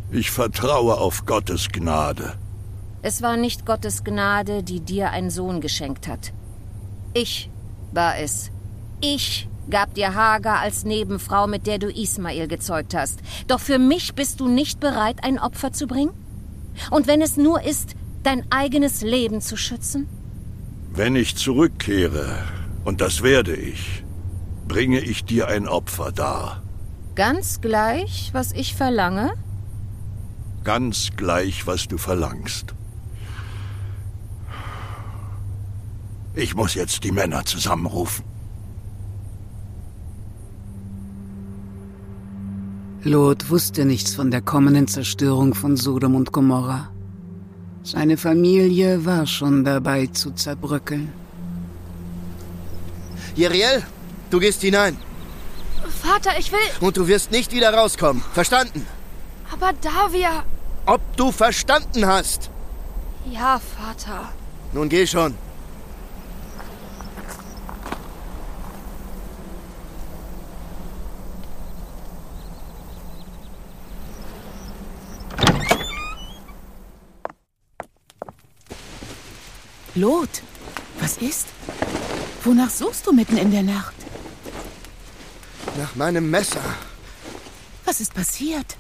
Ich vertraue auf Gottes Gnade. Es war nicht Gottes Gnade, die dir einen Sohn geschenkt hat. Ich war es. Ich gab dir Hagar als Nebenfrau, mit der du Ismael gezeugt hast. Doch für mich bist du nicht bereit, ein Opfer zu bringen? Und wenn es nur ist, dein eigenes Leben zu schützen? Wenn ich zurückkehre, und das werde ich, bringe ich dir ein Opfer dar. Ganz gleich, was ich verlange? Ganz gleich, was du verlangst. Ich muss jetzt die Männer zusammenrufen. Lot wusste nichts von der kommenden Zerstörung von Sodom und Gomorra. Seine Familie war schon dabei zu zerbröckeln. Jeriel, du gehst hinein. Vater, ich will... Und du wirst nicht wieder rauskommen. Verstanden? Aber da wir... Ob du verstanden hast? Ja, Vater. Nun geh schon. Lot, was ist? Wonach suchst du mitten in der Nacht? Nach meinem Messer. Was ist passiert?